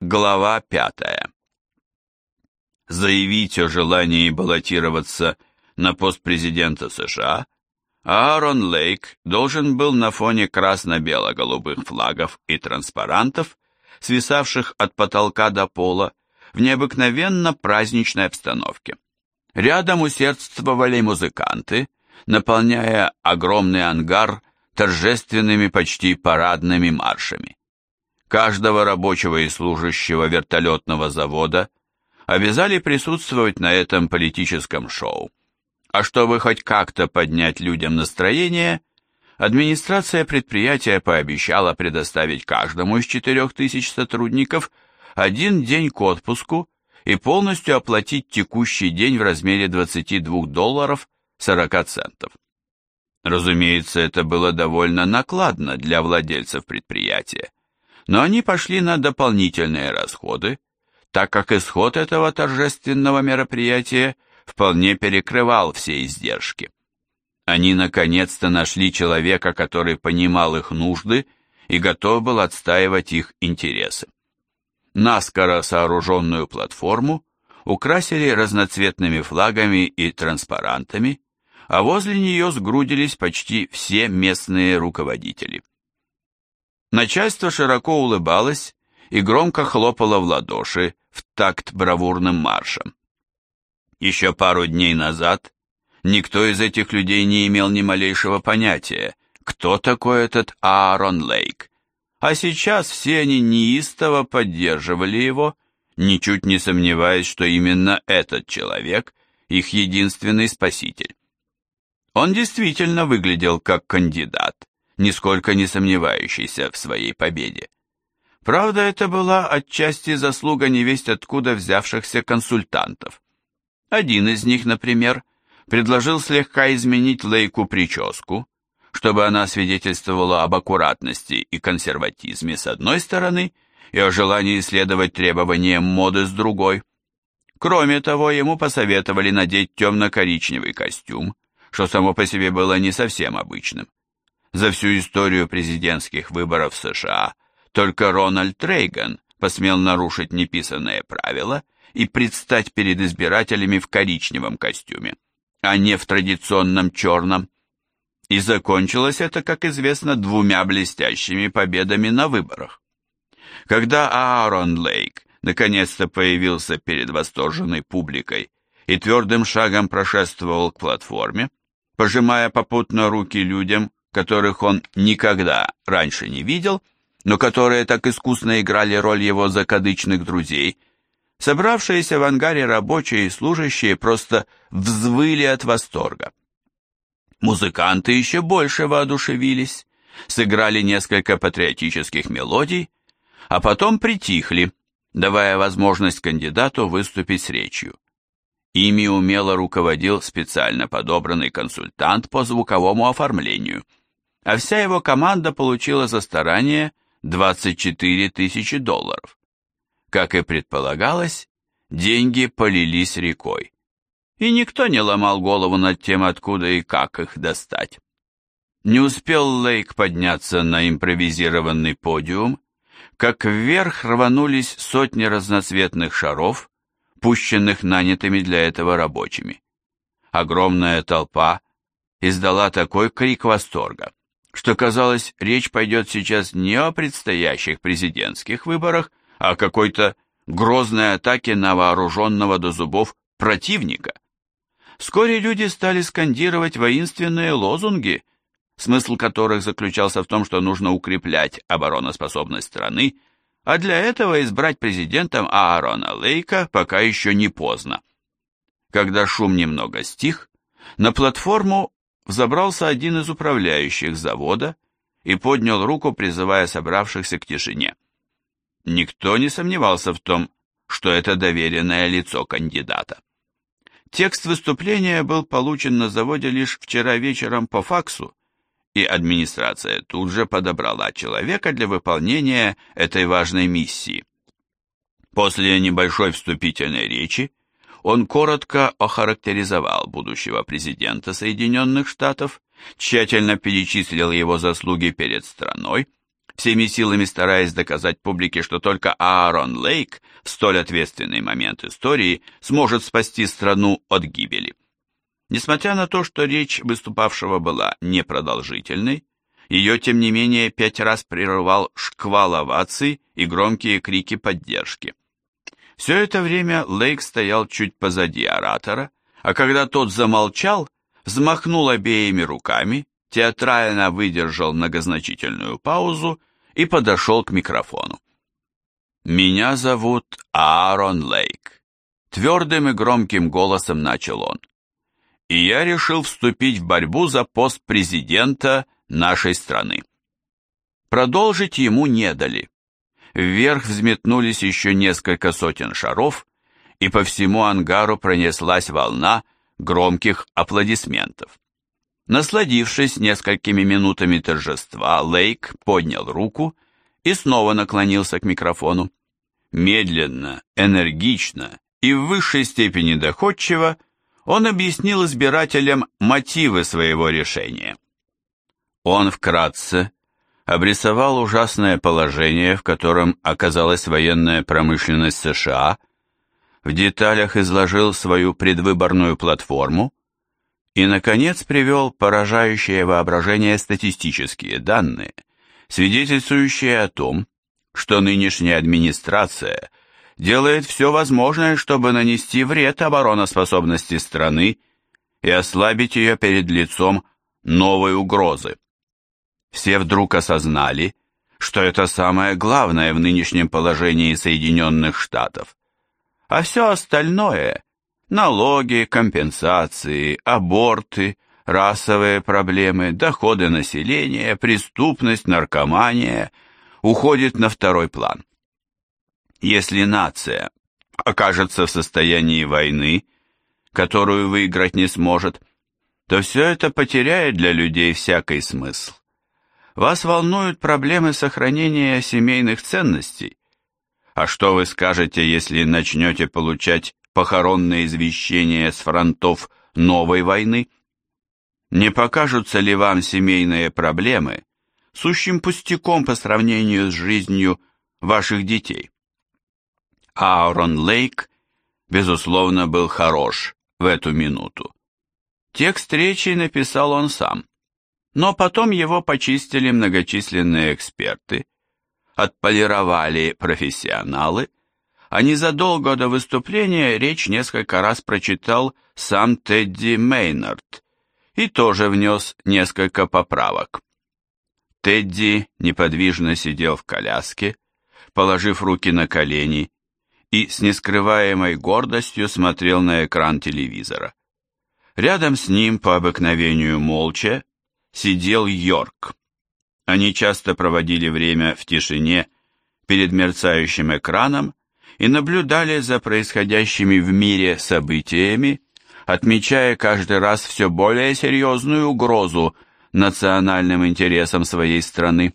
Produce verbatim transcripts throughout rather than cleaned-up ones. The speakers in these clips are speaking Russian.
Глава пятая. Заявить о желании баллотироваться на пост президента США Аарон Лейк должен был на фоне красно-бело-голубых флагов и транспарантов, свисавших от потолка до пола, в необыкновенно праздничной обстановке. Рядом усердствовали музыканты, наполняя огромный ангар торжественными, почти парадными маршами. Каждого рабочего и служащего вертолетного завода обязали присутствовать на этом политическом шоу. А чтобы хоть как-то поднять людям настроение, администрация предприятия пообещала предоставить каждому из четырех тысяч сотрудников один день к отпуску и полностью оплатить текущий день в размере двадцати двух долларов сорок центов. Разумеется, это было довольно накладно для владельцев предприятия, но они пошли на дополнительные расходы, так как исход этого торжественного мероприятия вполне перекрывал все издержки. Они наконец-то нашли человека, который понимал их нужды и готов был отстаивать их интересы. Наскоро сооруженную платформу украсили разноцветными флагами и транспарантами, а возле нее сгрудились почти все местные руководители. Начальство широко улыбалось и громко хлопало в ладоши в такт бравурным маршем. Еще пару дней назад никто из этих людей не имел ни малейшего понятия, кто такой этот Аарон Лейк, а сейчас все они неистово поддерживали его, ничуть не сомневаясь, что именно этот человек их единственный спаситель. Он действительно выглядел как кандидат, нисколько не сомневающийся в своей победе. Правда, это была отчасти заслуга невесть откуда взявшихся консультантов. Один из них, например, предложил слегка изменить Лейку прическу, чтобы она свидетельствовала об аккуратности и консерватизме с одной стороны и о желании следовать требованиям моды с другой. Кроме того, ему посоветовали надеть темно-коричневый костюм, что само по себе было не совсем обычным. За всю историю президентских выборов в США только Рональд Рейган посмел нарушить неписанные правила и предстать перед избирателями в коричневом костюме, а не в традиционном черном. И закончилось это, как известно, двумя блестящими победами на выборах. Когда Аарон Лейк наконец-то появился перед восторженной публикой и твердым шагом прошествовал к платформе, пожимая попутно руки людям, которых он никогда раньше не видел, но которые так искусно играли роль его закадычных друзей, собравшиеся в ангаре рабочие и служащие просто взвыли от восторга. Музыканты еще больше воодушевились, сыграли несколько патриотических мелодий, а потом притихли, давая возможность кандидату выступить с речью. Ими умело руководил специально подобранный консультант по звуковому оформлению, а вся его команда получила за старание двадцать четыре тысячи долларов. Как и предполагалось, деньги полились рекой, и никто не ломал голову над тем, откуда и как их достать. Не успел Лейк подняться на импровизированный подиум, как вверх рванулись сотни разноцветных шаров, пущенных нанятыми для этого рабочими. Огромная толпа издала такой крик восторга, что казалось, речь пойдет сейчас не о предстоящих президентских выборах, а о какой-то грозной атаке на вооруженного до зубов противника. Вскоре люди стали скандировать воинственные лозунги, смысл которых заключался в том, что нужно укреплять обороноспособность страны, а для этого избрать президентом Аарона Лейка пока еще не поздно. Когда шум немного стих, на платформу взобрался один из управляющих завода и поднял руку, призывая собравшихся к тишине. Никто не сомневался в том, что это доверенное лицо кандидата. Текст выступления был получен на заводе лишь вчера вечером по факсу, и администрация тут же подобрала человека для выполнения этой важной миссии. После небольшой вступительной речи он коротко охарактеризовал будущего президента Соединенных Штатов, тщательно перечислил его заслуги перед страной, всеми силами стараясь доказать публике, что только Аарон Лейк в столь ответственный момент истории сможет спасти страну от гибели. Несмотря на то, что речь выступавшего была непродолжительной, ее, тем не менее, пять раз прерывал шквал оваций и громкие крики поддержки. Все это время Лейк стоял чуть позади оратора, а когда тот замолчал, взмахнул обеими руками, театрально выдержал многозначительную паузу и подошел к микрофону. «Меня зовут Аарон Лейк», — твердым и громким голосом начал он. «И я решил вступить в борьбу за пост президента нашей страны». Продолжить ему не дали. Вверх взметнулись еще несколько сотен шаров, и по всему ангару пронеслась волна громких аплодисментов. Насладившись несколькими минутами торжества, Лейк поднял руку и снова наклонился к микрофону. Медленно, энергично и в высшей степени доходчиво он объяснил избирателям мотивы своего решения. Он вкратце обрисовал ужасное положение, в котором оказалась военная промышленность США, в деталях изложил свою предвыборную платформу и, наконец, привел поражающее воображение статистические данные, свидетельствующие о том, что нынешняя администрация делает все возможное, чтобы нанести вред обороноспособности страны и ослабить ее перед лицом новой угрозы. Все вдруг осознали, что это самое главное в нынешнем положении Соединенных Штатов, а все остальное – налоги, компенсации, аборты, расовые проблемы, доходы населения, преступность, наркомания – уходит на второй план. Если нация окажется в состоянии войны, которую выиграть не сможет, то все это потеряет для людей всякий смысл. Вас волнуют проблемы сохранения семейных ценностей. А что вы скажете, если начнете получать похоронные извещения с фронтов новой войны? Не покажутся ли вам семейные проблемы сущим пустяком по сравнению с жизнью ваших детей? Аарон Лейк, безусловно, был хорош в эту минуту. Текст речи написал он сам, но потом его почистили многочисленные эксперты, отполировали профессионалы, а незадолго до выступления речь несколько раз прочитал сам Тедди Мейнард и тоже внес несколько поправок. Тедди неподвижно сидел в коляске, положив руки на колени, и с нескрываемой гордостью смотрел на экран телевизора. Рядом с ним, по обыкновению молча, сидел Йорк. Они часто проводили время в тишине перед мерцающим экраном и наблюдали за происходящими в мире событиями, отмечая каждый раз все более серьезную угрозу национальным интересам своей страны.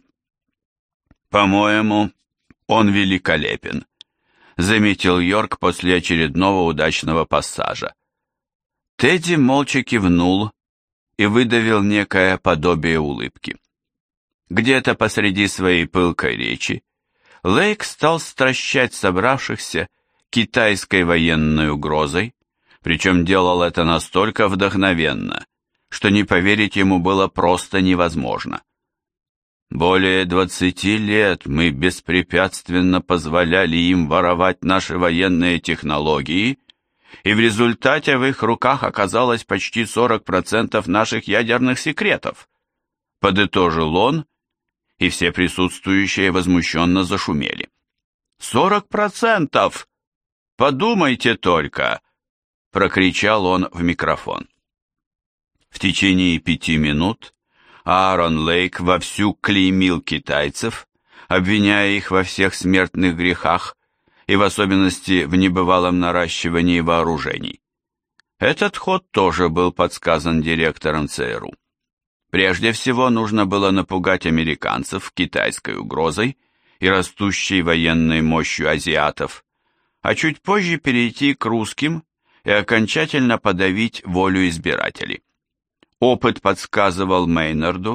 «По-моему, он великолепен», — заметил Йорк после очередного удачного пассажа. Тедди молча кивнул и выдавил некое подобие улыбки. Где-то посреди своей пылкой речи Лейк стал стращать собравшихся китайской военной угрозой, причем делал это настолько вдохновенно, что не поверить ему было просто невозможно. Более двадцати лет мы беспрепятственно позволяли им воровать наши военные технологии, и в результате в их руках оказалось почти сорок процентов наших ядерных секретов, подытожил он, и все присутствующие возмущенно зашумели. «Сорок процентов! Подумайте только!» — прокричал он в микрофон. В течение пяти минут Аарон Лейк вовсю клеймил китайцев, обвиняя их во всех смертных грехах и в особенности в небывалом наращивании вооружений. Этот ход тоже был подсказан директором ЦРУ. Прежде всего нужно было напугать американцев китайской угрозой и растущей военной мощью азиатов, а чуть позже перейти к русским и окончательно подавить волю избирателей. Опыт подсказывал Мейнарду,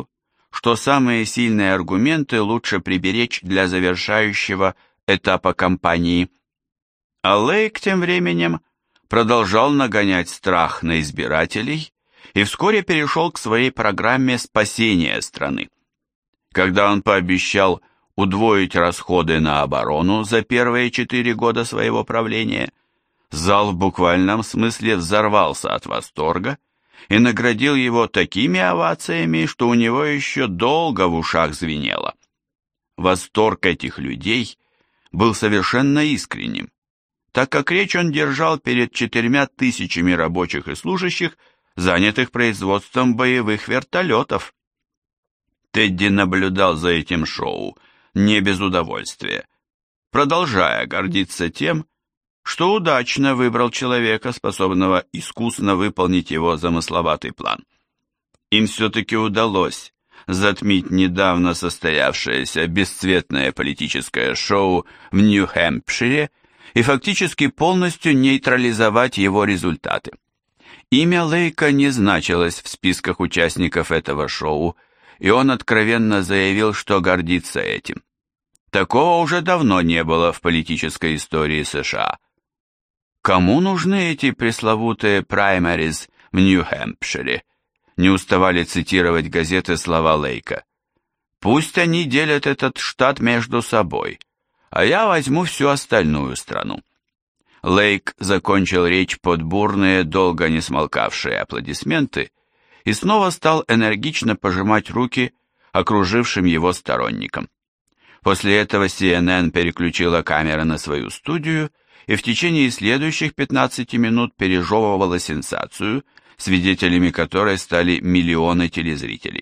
что самые сильные аргументы лучше приберечь для завершающего этапа кампании. А Лейк тем временем продолжал нагонять страх на избирателей и вскоре перешел к своей программе спасения страны. Когда он пообещал удвоить расходы на оборону за первые четыре года своего правления, зал в буквальном смысле взорвался от восторга и наградил его такими овациями, что у него еще долго в ушах звенело. Восторг этих людей был совершенно искренним, так как речь он держал перед четырьмя тысячами рабочих и служащих, занятых производством боевых вертолетов. Тедди наблюдал за этим шоу не без удовольствия, продолжая гордиться тем, что удачно выбрал человека, способного искусно выполнить его замысловатый план. Им все-таки удалось затмить недавно состоявшееся бесцветное политическое шоу в Нью-Хэмпшире и фактически полностью нейтрализовать его результаты. Имя Лейка не значилось в списках участников этого шоу, и он откровенно заявил, что гордится этим. Такого уже давно не было в политической истории США. Кому нужны эти пресловутые праймариз в Нью-Хэмпшире? Не уставали цитировать газеты слова Лейка. Пусть они делят этот штат между собой, а я возьму всю остальную страну. Лейк закончил речь под бурные, долго не смолкавшие аплодисменты и снова стал энергично пожимать руки окружившим его сторонникам. После этого Си Эн Эн переключила камеры на свою студию и в течение следующих пятнадцати минут пережевывала сенсацию, свидетелями которой стали миллионы телезрителей.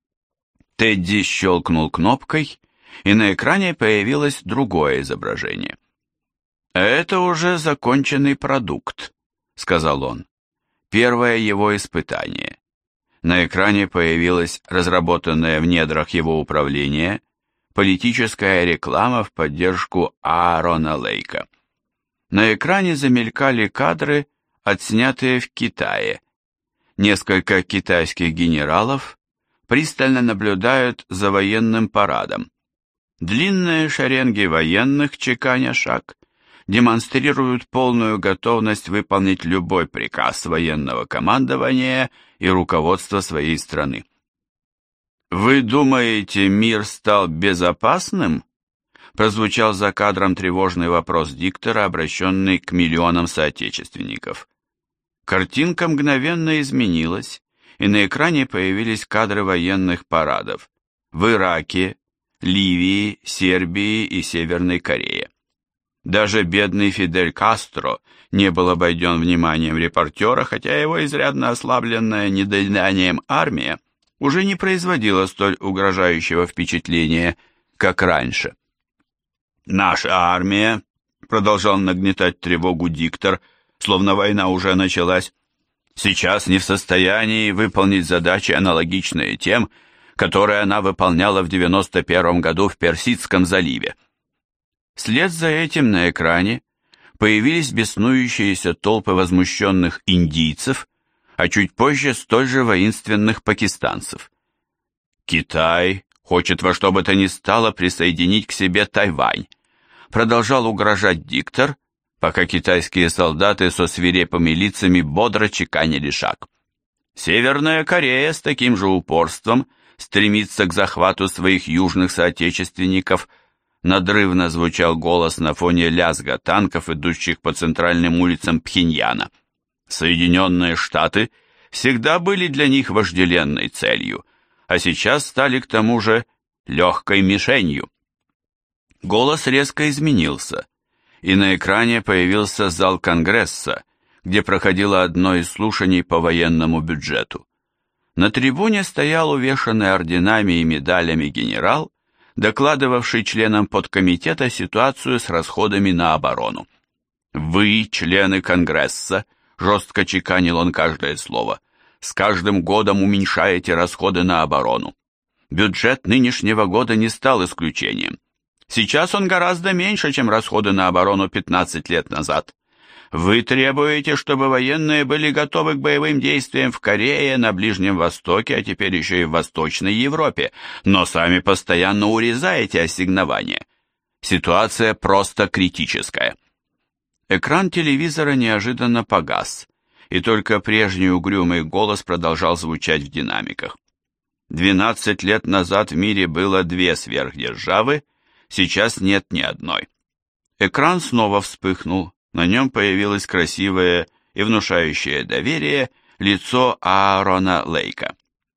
Тедди щелкнул кнопкой, и на экране появилось другое изображение. «Это уже законченный продукт», — сказал он. «Первое его испытание». На экране появилась разработанная в недрах его управления политическая реклама в поддержку Аарона Лейка. На экране замелькали кадры, отснятые в Китае. Несколько китайских генералов пристально наблюдают за военным парадом. Длинные шеренги военных, чеканя шаг, демонстрируют полную готовность выполнить любой приказ военного командования и руководства своей страны. «Вы думаете, мир стал безопасным?» Прозвучал за кадром тревожный вопрос диктора, обращенный к миллионам соотечественников. Картинка мгновенно изменилась, и на экране появились кадры военных парадов в Ираке, Ливии, Сербии и Северной Корее. Даже бедный Фидель Кастро не был обойден вниманием репортера, хотя его изрядно ослабленная недоеданием армия уже не производила столь угрожающего впечатления, как раньше. «Наша армия», — продолжал нагнетать тревогу диктор, словно война уже началась, «сейчас не в состоянии выполнить задачи, аналогичные тем, которые она выполняла в девяносто первом году в Персидском заливе». Вслед за этим на экране появились беснующиеся толпы возмущенных индийцев, а чуть позже столь же воинственных пакистанцев. «Китай хочет во что бы то ни стало присоединить к себе Тайвань», продолжал угрожать диктор, пока китайские солдаты со свирепыми лицами бодро чеканили шаг. Северная Корея с таким же упорством стремится к захвату своих южных соотечественников. Надрывно звучал голос на фоне лязга танков, идущих по центральным улицам Пхеньяна. Соединенные Штаты всегда были для них вожделенной целью, а сейчас стали к тому же легкой мишенью. Голос резко изменился, и на экране появился зал Конгресса, где проходило одно из слушаний по военному бюджету. На трибуне стоял увешанный орденами и медалями генерал, докладывавший членам подкомитета ситуацию с расходами на оборону. «Вы, члены Конгресса», — жестко чеканил он каждое слово, — «с каждым годом уменьшаете расходы на оборону. Бюджет нынешнего года не стал исключением. Сейчас он гораздо меньше, чем расходы на оборону пятнадцать лет назад. Вы требуете, чтобы военные были готовы к боевым действиям в Корее, на Ближнем Востоке, а теперь еще и в Восточной Европе, но сами постоянно урезаете ассигнования. Ситуация просто критическая. Экран телевизора неожиданно погас, и только прежний угрюмый голос продолжал звучать в динамиках. Двенадцать лет назад в мире было две сверхдержавы, сейчас нет ни одной. Экран снова вспыхнул, на нем появилось красивое и внушающее доверие лицо Аарона Лейка.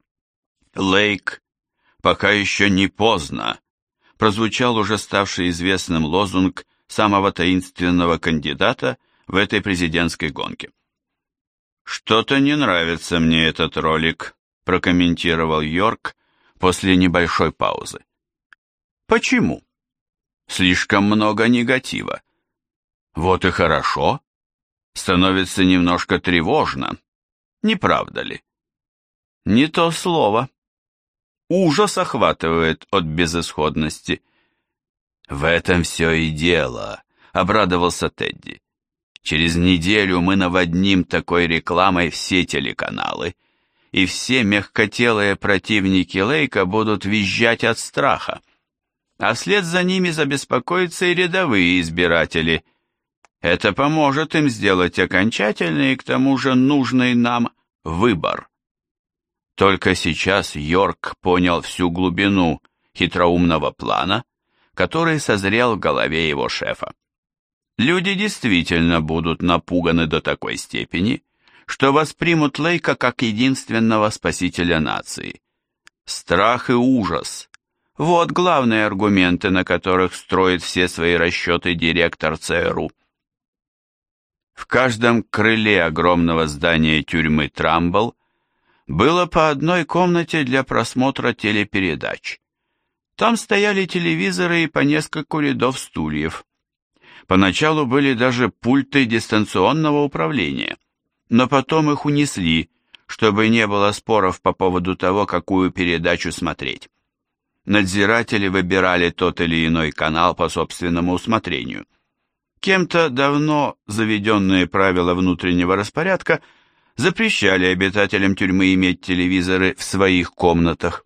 «Лейк, пока еще не поздно», прозвучал уже ставший известным лозунг самого таинственного кандидата в этой президентской гонке. «Что-то не нравится мне этот ролик», прокомментировал Йорк после небольшой паузы. «Почему?» «Слишком много негатива». «Вот и хорошо. Становится немножко тревожно. Не правда ли?» «Не то слово. Ужас охватывает от безысходности». «В этом все и дело», — обрадовался Тедди. «Через неделю мы наводним такой рекламой все телеканалы, и все мягкотелые противники Лейка будут визжать от страха, а вслед за ними забеспокоятся и рядовые избиратели. Это поможет им сделать окончательный и к тому же нужный нам выбор». Только сейчас Йорк понял всю глубину хитроумного плана, который созрел в голове его шефа. Люди действительно будут напуганы до такой степени, что воспримут Лейка как единственного спасителя нации. Страх и ужас – вот главные аргументы, на которых строит все свои расчеты директор ЦРУ. В каждом крыле огромного здания тюрьмы Трамбл было по одной комнате для просмотра телепередач. Там стояли телевизоры и по нескольку рядов стульев. Поначалу были даже пульты дистанционного управления, но потом их унесли, чтобы не было споров по поводу того, какую передачу смотреть. Надзиратели выбирали тот или иной канал по собственному усмотрению. Кем-то давно заведенные правила внутреннего распорядка запрещали обитателям тюрьмы иметь телевизоры в своих комнатах.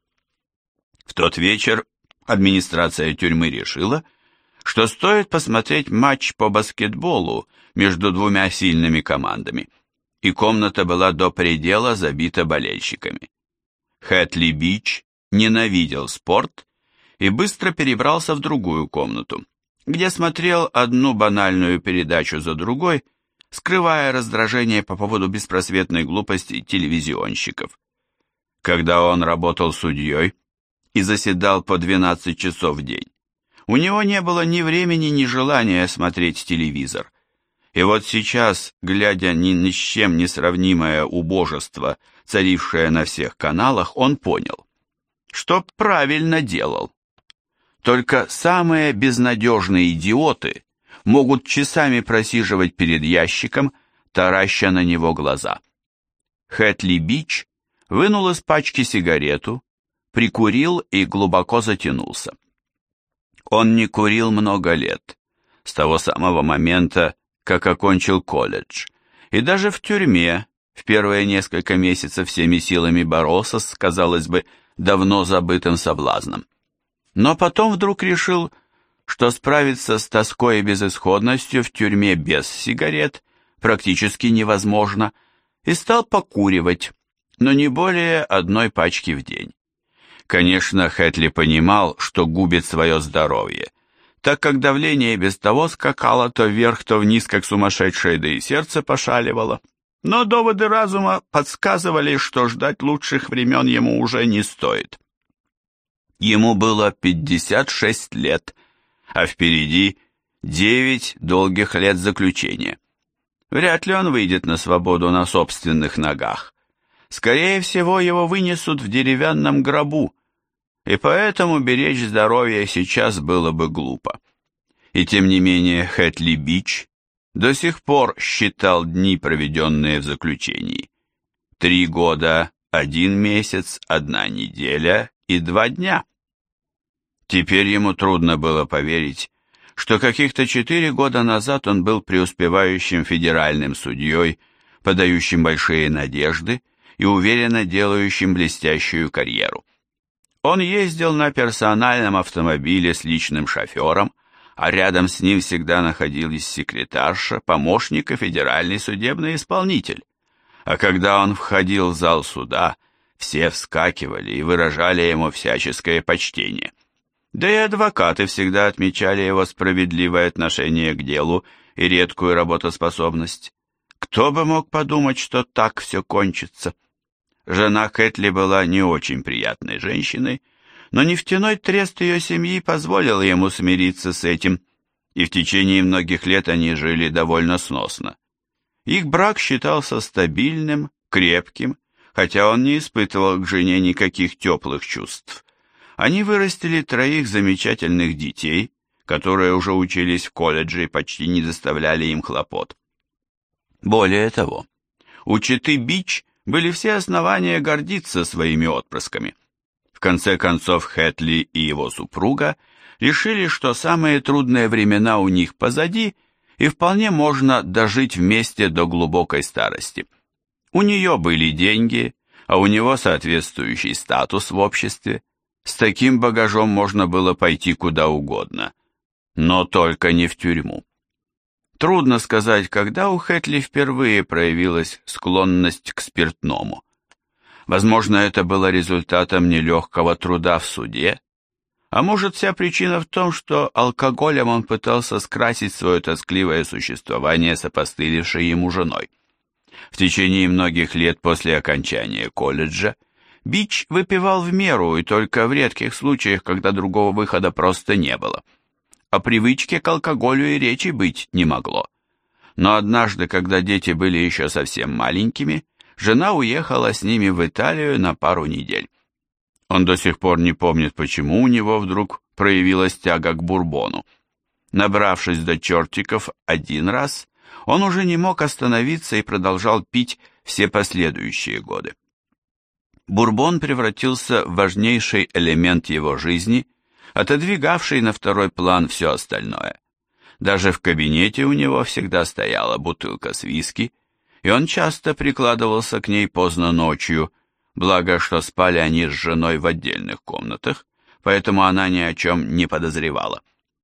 В тот вечер администрация тюрьмы решила, что стоит посмотреть матч по баскетболу между двумя сильными командами, и комната была до предела забита болельщиками. Хэтли Бич ненавидел спорт и быстро перебрался в другую комнату, где смотрел одну банальную передачу за другой, скрывая раздражение по поводу беспросветной глупости телевизионщиков. Когда он работал судьей и заседал по двенадцать часов в день, у него не было ни времени, ни желания смотреть телевизор. И вот сейчас, глядя ни, ни с чем не сравнимое убожество, царившее на всех каналах, он понял, что правильно делал. Только самые безнадежные идиоты могут часами просиживать перед ящиком, тараща на него глаза. Хэтли Бич вынул из пачки сигарету, прикурил и глубоко затянулся. Он не курил много лет, с того самого момента, как окончил колледж, и даже в тюрьме в первые несколько месяцев всеми силами боролся с, казалось бы, давно забытым соблазном. Но потом вдруг решил, что справиться с тоской и безысходностью в тюрьме без сигарет практически невозможно, и стал покуривать, но не более одной пачки в день. Конечно, Хэтли понимал, что губит свое здоровье, так как давление без того скакало то вверх, то вниз, как сумасшедшее, да и сердце пошаливало. Но доводы разума подсказывали, что ждать лучших времен ему уже не стоит. Ему было пятьдесят шесть лет, а впереди девять долгих лет заключения. Вряд ли он выйдет на свободу на собственных ногах. Скорее всего, его вынесут в деревянном гробу, и поэтому беречь здоровье сейчас было бы глупо. И тем не менее Хэтли Бич до сих пор считал дни, проведенные в заключении. Три года, один месяц, одна неделя и два дня. Теперь ему трудно было поверить, что каких-то четыре года назад он был преуспевающим федеральным судьей, подающим большие надежды и уверенно делающим блестящую карьеру. Он ездил на персональном автомобиле с личным шофером, а рядом с ним всегда находились секретарша, помощник и федеральный судебный исполнитель. А когда он входил в зал суда, все вскакивали и выражали ему всяческое почтение. Да и адвокаты всегда отмечали его справедливое отношение к делу и редкую работоспособность. Кто бы мог подумать, что так все кончится? Жена Хэтли была не очень приятной женщиной, но нефтяной трест ее семьи позволил ему смириться с этим, и в течение многих лет они жили довольно сносно. Их брак считался стабильным, крепким, хотя он не испытывал к жене никаких теплых чувств. Они вырастили троих замечательных детей, которые уже учились в колледже и почти не доставляли им хлопот. Более того, у четы Бич были все основания гордиться своими отпрысками. В конце концов, Хэтли и его супруга решили, что самые трудные времена у них позади, и вполне можно дожить вместе до глубокой старости. У нее были деньги, а у него соответствующий статус в обществе. С таким багажом можно было пойти куда угодно, но только не в тюрьму. Трудно сказать, когда у Хэтли впервые проявилась склонность к спиртному. Возможно, это было результатом нелегкого труда в суде, а может, вся причина в том, что алкоголем он пытался скрасить свое тоскливое существование с опостылевшей ему женой. В течение многих лет после окончания колледжа Бич выпивал в меру и только в редких случаях, когда другого выхода просто не было. О привычке к алкоголю и речи быть не могло. Но однажды, когда дети были еще совсем маленькими, жена уехала с ними в Италию на пару недель. Он до сих пор не помнит, почему у него вдруг проявилась тяга к бурбону. Набравшись до чертиков один раз, он уже не мог остановиться и продолжал пить все последующие годы. Бурбон превратился в важнейший элемент его жизни, отодвигавший на второй план все остальное. Даже в кабинете у него всегда стояла бутылка с виски, и он часто прикладывался к ней поздно ночью, благо что спали они с женой в отдельных комнатах, поэтому она ни о чем не подозревала.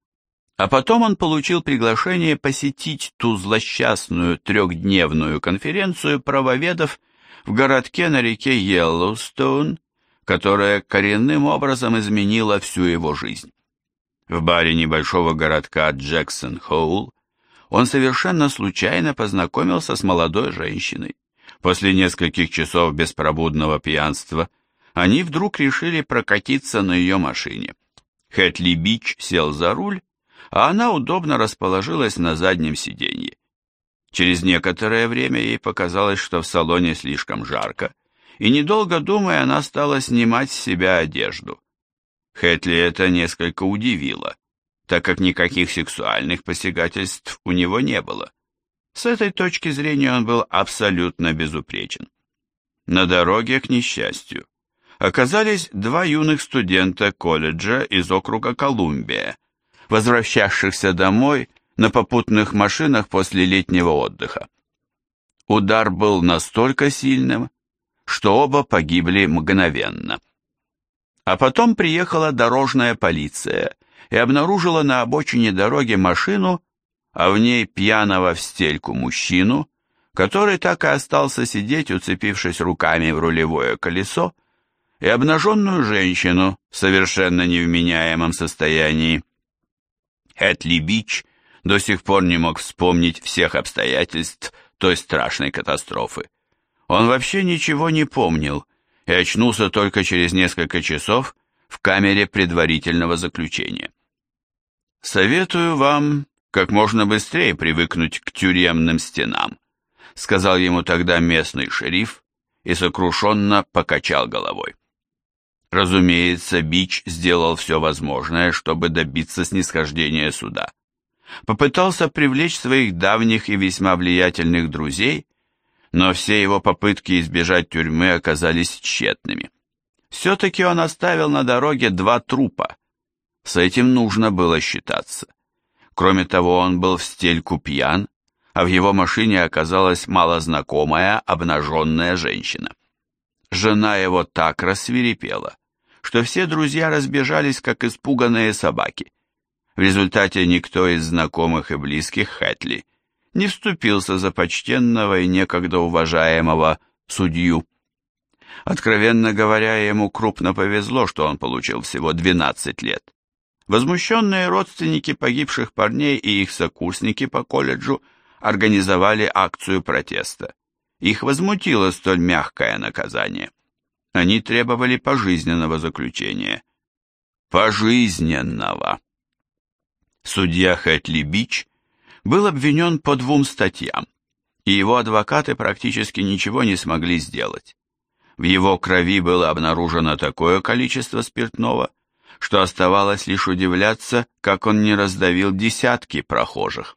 А потом он получил приглашение посетить ту злосчастную трехдневную конференцию правоведов в городке на реке Йеллоустоун, которая коренным образом изменила всю его жизнь. В баре небольшого городка Джексон-Хоул он совершенно случайно познакомился с молодой женщиной. После нескольких часов беспробудного пьянства они вдруг решили прокатиться на ее машине. Хэтли Бич сел за руль, а она удобно расположилась на заднем сиденье. Через некоторое время ей показалось, что в салоне слишком жарко, и, недолго думая, она стала снимать с себя одежду. Хэтли это несколько удивило, так как никаких сексуальных посягательств у него не было. С этой точки зрения он был абсолютно безупречен. На дороге, к несчастью, оказались два юных студента колледжа из округа Колумбия, возвращавшихся домой на попутных машинах после летнего отдыха. Удар был настолько сильным, что оба погибли мгновенно. А потом приехала дорожная полиция и обнаружила на обочине дороги машину, а в ней пьяного в стельку мужчину, который так и остался сидеть, уцепившись руками в рулевое колесо, и обнаженную женщину в совершенно невменяемом состоянии. Хэтли Бич до сих пор не мог вспомнить всех обстоятельств той страшной катастрофы. Он вообще ничего не помнил и очнулся только через несколько часов в камере предварительного заключения. «Советую вам как можно быстрее привыкнуть к тюремным стенам», сказал ему тогда местный шериф и сокрушенно покачал головой. Разумеется, Бич сделал все возможное, чтобы добиться снисхождения суда. Попытался привлечь своих давних и весьма влиятельных друзей, но все его попытки избежать тюрьмы оказались тщетными. Все-таки он оставил на дороге два трупа. С этим нужно было считаться. Кроме того, он был в стельку пьян, а в его машине оказалась малознакомая обнаженная женщина. Жена его так рассвирепела, что все друзья разбежались, как испуганные собаки. В результате никто из знакомых и близких Хэтли не вступился за почтенного и некогда уважаемого судью. Откровенно говоря, ему крупно повезло, что он получил всего двенадцать лет. Возмущенные родственники погибших парней и их сокурсники по колледжу организовали акцию протеста. Их возмутило столь мягкое наказание. Они требовали пожизненного заключения. Пожизненного! Судья Хэтли Бич был обвинен по двум статьям, и его адвокаты практически ничего не смогли сделать. В его крови было обнаружено такое количество спиртного, что оставалось лишь удивляться, как он не раздавил десятки прохожих.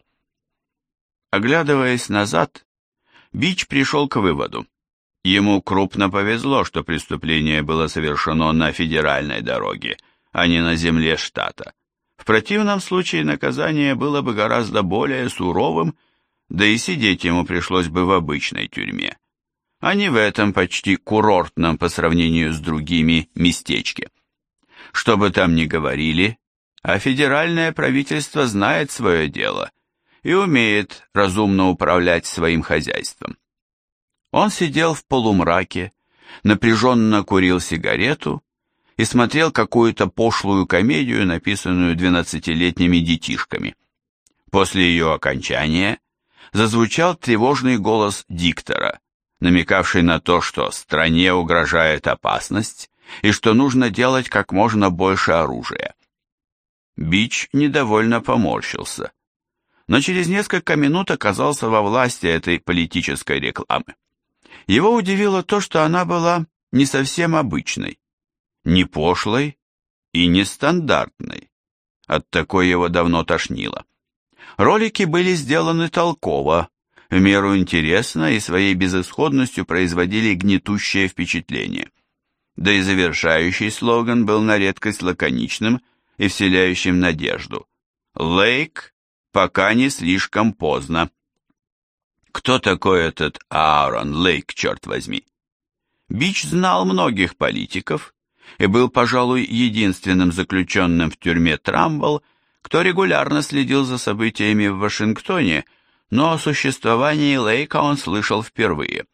Оглядываясь назад, Бич пришел к выводу. Ему крупно повезло, что преступление было совершено на федеральной дороге, а не на земле штата. В противном случае наказание было бы гораздо более суровым, да и сидеть ему пришлось бы в обычной тюрьме, а не в этом почти курортном по сравнению с другими местечке. Что бы там ни говорили, а федеральное правительство знает свое дело и умеет разумно управлять своим хозяйством. Он сидел в полумраке, напряженно курил сигарету и смотрел какую-то пошлую комедию, написанную двенадцатилетними детишками. После ее окончания зазвучал тревожный голос диктора, намекавший на то, что стране угрожает опасность и что нужно делать как можно больше оружия. Бич недовольно поморщился, но через несколько минут оказался во власти этой политической рекламы. Его удивило то, что она была не совсем обычной, не пошлой и не стандартной. От такой его давно тошнило. Ролики были сделаны толково, в меру интересно и своей безысходностью производили гнетущее впечатление. Да и завершающий слоган был на редкость лаконичным и вселяющим надежду. «Лейк, пока не слишком поздно». Кто такой этот Аарон Лейк, черт возьми? Бич знал многих политиков и был, пожалуй, единственным заключенным в тюрьме Трамбл, кто регулярно следил за событиями в Вашингтоне, но о существовании Лейка он слышал впервые.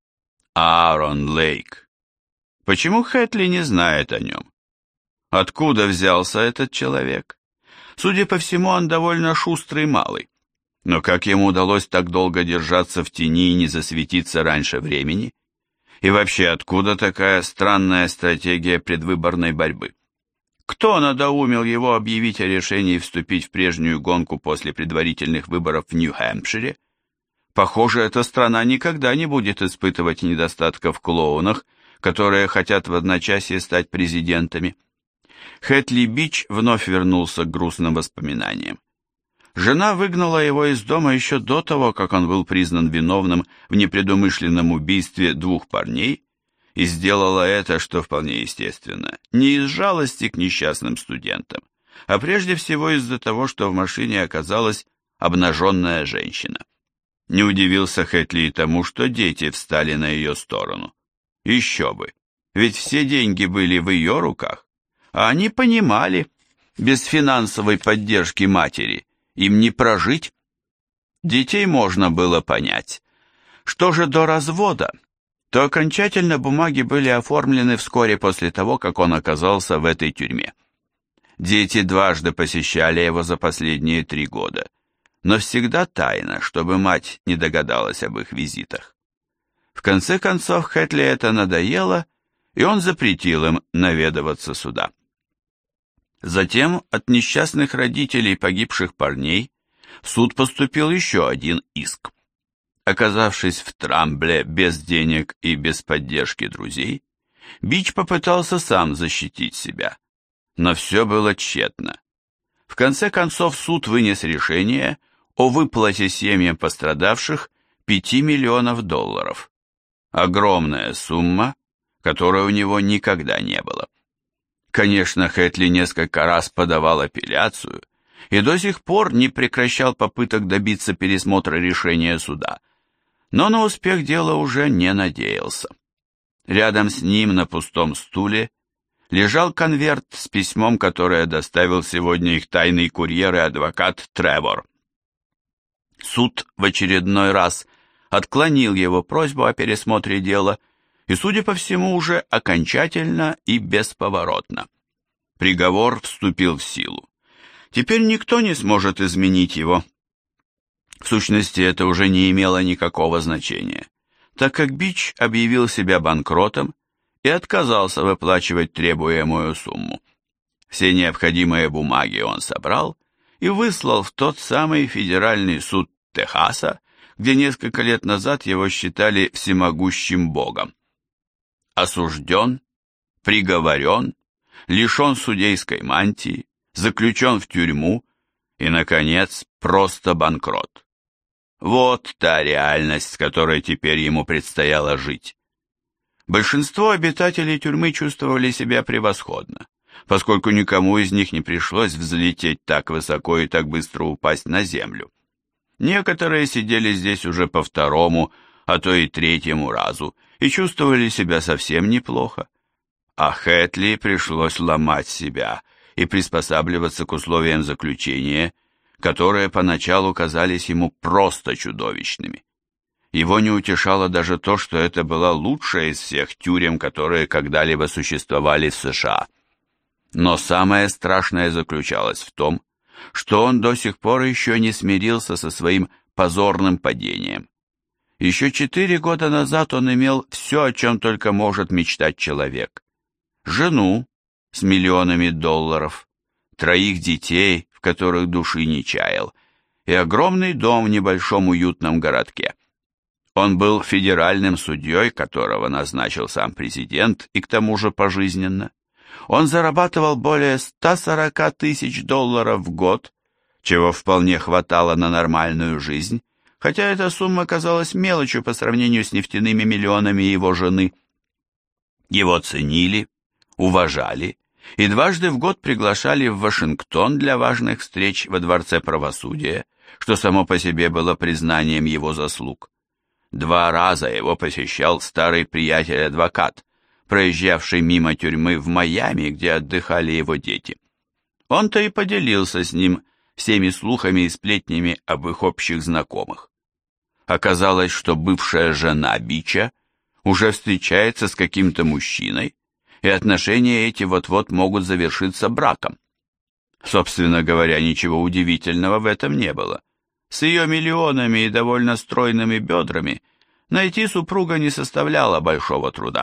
Аарон Лейк. Почему Хэтли не знает о нем? Откуда взялся этот человек? Судя по всему, он довольно шустрый малый. Но как ему удалось так долго держаться в тени и не засветиться раньше времени? И вообще, откуда такая странная стратегия предвыборной борьбы? Кто надоумил его объявить о решении вступить в прежнюю гонку после предварительных выборов в Нью-Хэмпшире? Похоже, эта страна никогда не будет испытывать недостатка в клоунах, которые хотят в одночасье стать президентами. Хэтли Бич вновь вернулся к грустным воспоминаниям. Жена выгнала его из дома еще до того, как он был признан виновным в непредумышленном убийстве двух парней, и сделала это, что вполне естественно, не из жалости к несчастным студентам, а прежде всего из-за того, что в машине оказалась обнаженная женщина. Не удивился Хэтли и тому, что дети встали на ее сторону. Еще бы, ведь все деньги были в ее руках, а они понимали, без финансовой поддержки матери им не прожить. Детей можно было понять. Что же до развода, то окончательно бумаги были оформлены вскоре после того, как он оказался в этой тюрьме. Дети дважды посещали его за последние три года, но всегда тайно, чтобы мать не догадалась об их визитах. В конце концов, Хэтли это надоело, и он запретил им наведываться сюда. Затем от несчастных родителей погибших парней в суд поступил еще один иск. Оказавшись в Трамбле без денег и без поддержки друзей, Бич попытался сам защитить себя, но все было тщетно. В конце концов суд вынес решение о выплате семьям пострадавших пяти миллионов долларов. Огромная сумма, которой у него никогда не было. Конечно, Хэтли несколько раз подавал апелляцию и до сих пор не прекращал попыток добиться пересмотра решения суда, но на успех дела уже не надеялся. Рядом с ним на пустом стуле лежал конверт с письмом, которое доставил сегодня их тайный курьер и адвокат Тревор. Суд в очередной раз отклонил его просьбу о пересмотре дела, и, судя по всему, уже окончательно и бесповоротно. Приговор вступил в силу. Теперь никто не сможет изменить его. В сущности, это уже не имело никакого значения, так как Бич объявил себя банкротом и отказался выплачивать требуемую сумму. Все необходимые бумаги он собрал и выслал в тот самый федеральный суд Техаса, где несколько лет назад его считали всемогущим богом. Осужден, приговорен, лишен судейской мантии, заключен в тюрьму и, наконец, просто банкрот. Вот та реальность, с которой теперь ему предстояло жить. Большинство обитателей тюрьмы чувствовали себя превосходно, поскольку никому из них не пришлось взлететь так высоко и так быстро упасть на землю. Некоторые сидели здесь уже по второму, а то и третьему разу, и чувствовали себя совсем неплохо. А Хэтли пришлось ломать себя и приспосабливаться к условиям заключения, которые поначалу казались ему просто чудовищными. Его не утешало даже то, что это была лучшая из всех тюрем, которые когда-либо существовали в США. Но самое страшное заключалось в том, что он до сих пор еще не смирился со своим позорным падением. Еще четыре года назад он имел все, о чем только может мечтать человек. Жену с миллионами долларов, троих детей, в которых души не чаял, и огромный дом в небольшом уютном городке. Он был федеральным судьей, которого назначил сам президент, и к тому же пожизненно. Он зарабатывал более ста сорока тысяч долларов в год, чего вполне хватало на нормальную жизнь, хотя эта сумма казалась мелочью по сравнению с нефтяными миллионами его жены. Его ценили, уважали и дважды в год приглашали в Вашингтон для важных встреч во Дворце правосудия, что само по себе было признанием его заслуг. Два раза его посещал старый приятель-адвокат, проезжавший мимо тюрьмы в Майами, где отдыхали его дети. Он-то и поделился с ним всеми слухами и сплетнями об их общих знакомых. Оказалось, что бывшая жена Бича уже встречается с каким-то мужчиной, и отношения эти вот-вот могут завершиться браком. Собственно говоря, ничего удивительного в этом не было. С ее миллионами и довольно стройными бедрами найти супруга не составляло большого труда.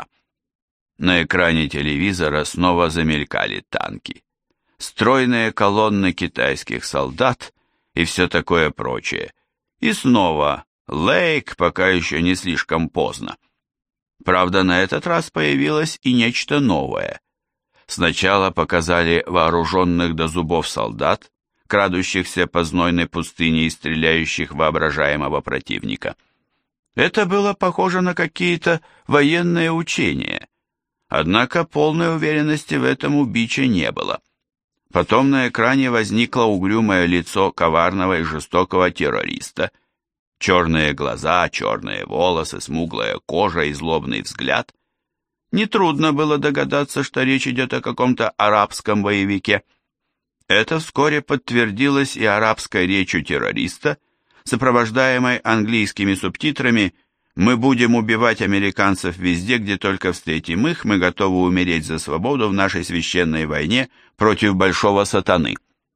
На экране телевизора снова замелькали танки, стройные колонны китайских солдат и все такое прочее. И снова Лейк, пока еще не слишком поздно. Правда, на этот раз появилось и нечто новое. Сначала показали вооруженных до зубов солдат, крадущихся по знойной пустыне и стреляющих в воображаемого противника. Это было похоже на какие-то военные учения, однако полной уверенности в этом у Бича не было. Потом на экране возникло угрюмое лицо коварного и жестокого террориста, черные глаза, черные волосы, смуглая кожа и злобный взгляд. Нетрудно было догадаться, что речь идет о каком-то арабском боевике. Это вскоре подтвердилось и арабской речью террориста, сопровождаемой английскими субтитрами «Мы будем убивать американцев везде, где только встретим их, мы готовы умереть за свободу в нашей священной войне против большого сатаны».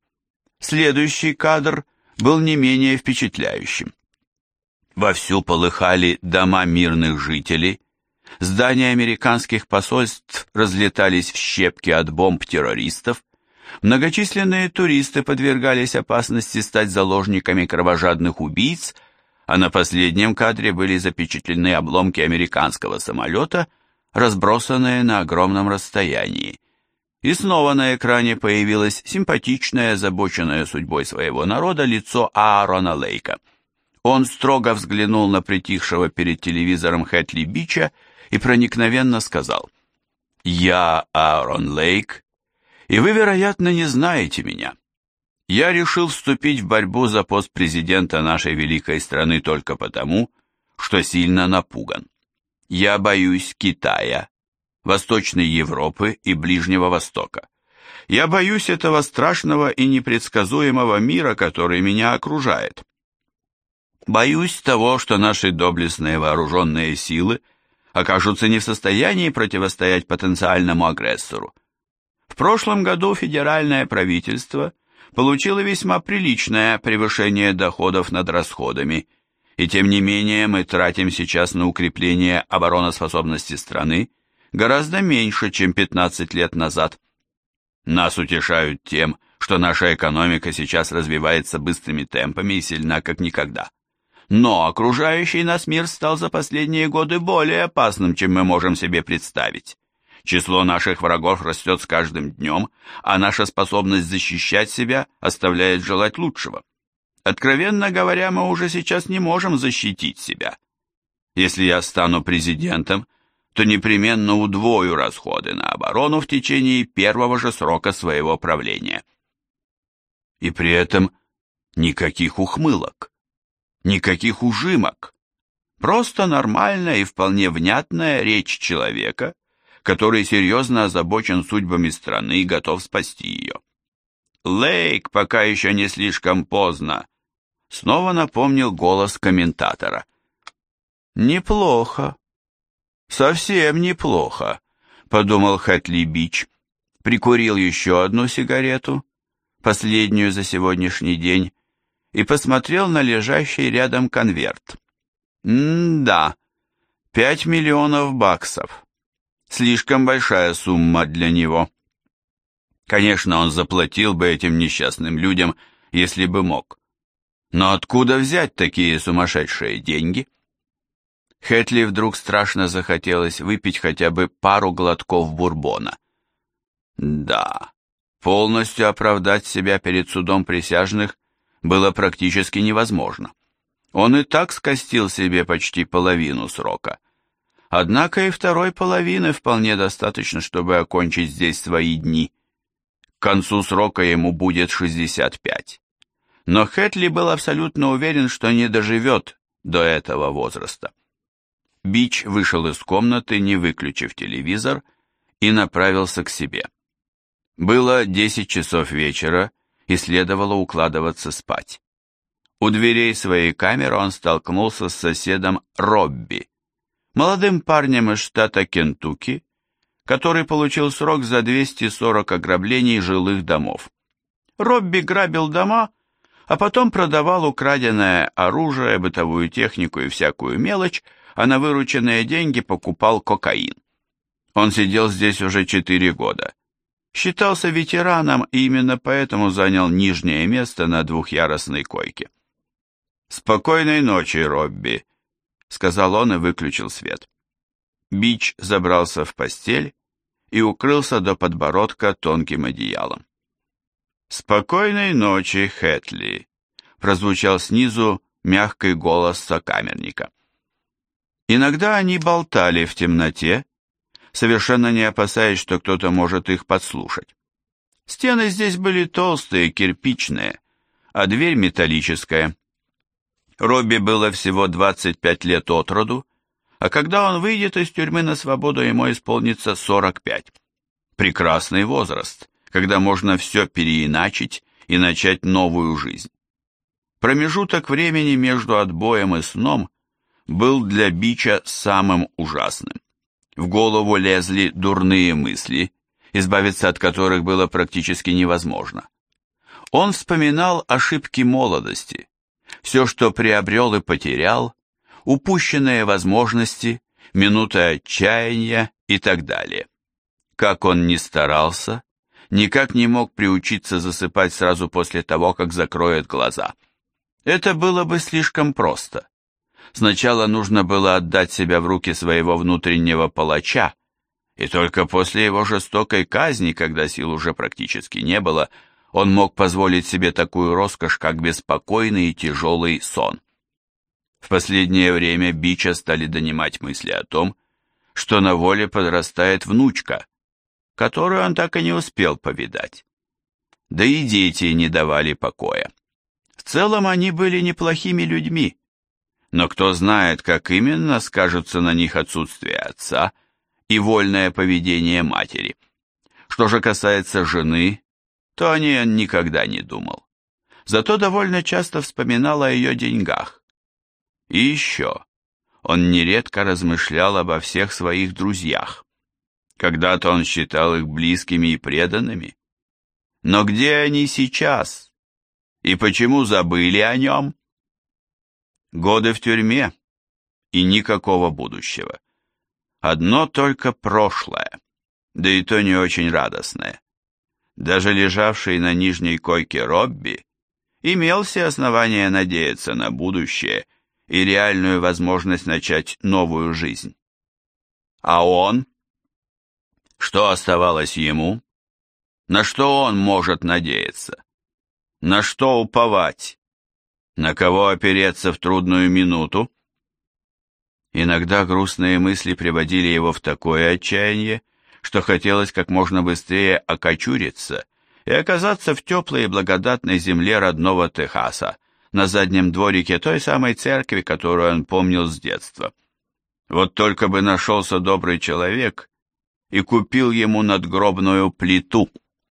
Следующий кадр был не менее впечатляющим. Вовсю полыхали дома мирных жителей, здания американских посольств разлетались в щепки от бомб террористов, многочисленные туристы подвергались опасности стать заложниками кровожадных убийц, а на последнем кадре были запечатлены обломки американского самолета, разбросанные на огромном расстоянии. И снова на экране появилось симпатичное, озабоченное судьбой своего народа лицо Аарона Лейка. Он строго взглянул на притихшего перед телевизором Хэтли Бича и проникновенно сказал: «Я Аарон Лейк, и вы, вероятно, не знаете меня. Я решил вступить в борьбу за пост президента нашей великой страны только потому, что сильно напуган. Я боюсь Китая, Восточной Европы и Ближнего Востока. Я боюсь этого страшного и непредсказуемого мира, который меня окружает. Боюсь того, что наши доблестные вооруженные силы окажутся не в состоянии противостоять потенциальному агрессору. В прошлом году федеральное правительство получило весьма приличное превышение доходов над расходами, и тем не менее мы тратим сейчас на укрепление обороноспособности страны гораздо меньше, чем пятнадцать лет назад. Нас утешают тем, что наша экономика сейчас развивается быстрыми темпами и сильна как никогда. Но окружающий нас мир стал за последние годы более опасным, чем мы можем себе представить. Число наших врагов растет с каждым днем, а наша способность защищать себя оставляет желать лучшего. Откровенно говоря, мы уже сейчас не можем защитить себя. Если я стану президентом, то непременно удвою расходы на оборону в течение первого же срока своего правления. И при этом никаких ухмылок, никаких ужимок, просто нормальная и вполне внятная речь человека, который серьезно озабочен судьбами страны и готов спасти ее. «Лейк, пока еще не слишком поздно», — снова напомнил голос комментатора. «Неплохо, совсем неплохо», — подумал Хэтли Бич, прикурил еще одну сигарету, последнюю за сегодняшний день, и посмотрел на лежащий рядом конверт. «М-да, пять миллионов баксов. Слишком большая сумма для него». Конечно, он заплатил бы этим несчастным людям, если бы мог. Но откуда взять такие сумасшедшие деньги? Хэтли вдруг страшно захотелось выпить хотя бы пару глотков бурбона. Да, полностью оправдать себя перед судом присяжных было практически невозможно. Он и так скостил себе почти половину срока. Однако и второй половины вполне достаточно, чтобы окончить здесь свои дни. К концу срока ему будет шестьдесят пять. Но Хэтли был абсолютно уверен, что не доживет до этого возраста. Бич вышел из комнаты, не выключив телевизор, и направился к себе. Было десять часов вечера, и следовало укладываться спать. У дверей своей камеры он столкнулся с соседом Робби, молодым парнем из штата Кентукки, который получил срок за двести сорок ограблений жилых домов. Робби грабил дома, а потом продавал украденное оружие, бытовую технику и всякую мелочь, а на вырученные деньги покупал кокаин. Он сидел здесь уже четыре года. Считался ветераном и именно поэтому занял нижнее место на двухъярусной койке. «Спокойной ночи, Робби», — сказал он и выключил свет. Бич забрался в постель и укрылся до подбородка тонким одеялом. «Спокойной ночи, Хэтли», — прозвучал снизу мягкий голос сокамерника. Иногда они болтали в темноте, совершенно не опасаясь, что кто-то может их подслушать. Стены здесь были толстые, кирпичные, а дверь металлическая. Робби было всего двадцать пять лет от роду, а когда он выйдет из тюрьмы на свободу, ему исполнится сорок пять. Прекрасный возраст, когда можно все переиначить и начать новую жизнь. Промежуток времени между отбоем и сном был для Бича самым ужасным. В голову лезли дурные мысли, избавиться от которых было практически невозможно. Он вспоминал ошибки молодости, все, что приобрел и потерял, упущенные возможности, минуты отчаяния и так далее. Как он ни старался, никак не мог приучиться засыпать сразу после того, как закроет глаза. Это было бы слишком просто. Сначала нужно было отдать себя в руки своего внутреннего палача, и только после его жестокой казни, когда сил уже практически не было, он мог позволить себе такую роскошь, как беспокойный и тяжелый сон. В последнее время Бича стали донимать мысли о том, что на воле подрастает внучка, которую он так и не успел повидать. Да и дети не давали покоя. В целом они были неплохими людьми, но кто знает, как именно скажутся на них отсутствие отца и вольное поведение матери. Что же касается жены, то о ней он никогда не думал. Зато довольно часто вспоминал о ее деньгах. И еще, он нередко размышлял обо всех своих друзьях. Когда-то он считал их близкими и преданными. Но где они сейчас? И почему забыли о нем? Годы в тюрьме и никакого будущего. Одно только прошлое, да и то не очень радостное. Даже лежавший на нижней койке Робби имел все основания надеяться на будущее и реальную возможность начать новую жизнь. А он? Что оставалось ему? На что он может надеяться? На что уповать? На кого опереться в трудную минуту? Иногда грустные мысли приводили его в такое отчаяние, что хотелось как можно быстрее окочуриться и оказаться в теплой и благодатной земле родного Техаса, на заднем дворике той самой церкви, которую он помнил с детства. Вот только бы нашелся добрый человек и купил ему надгробную плиту.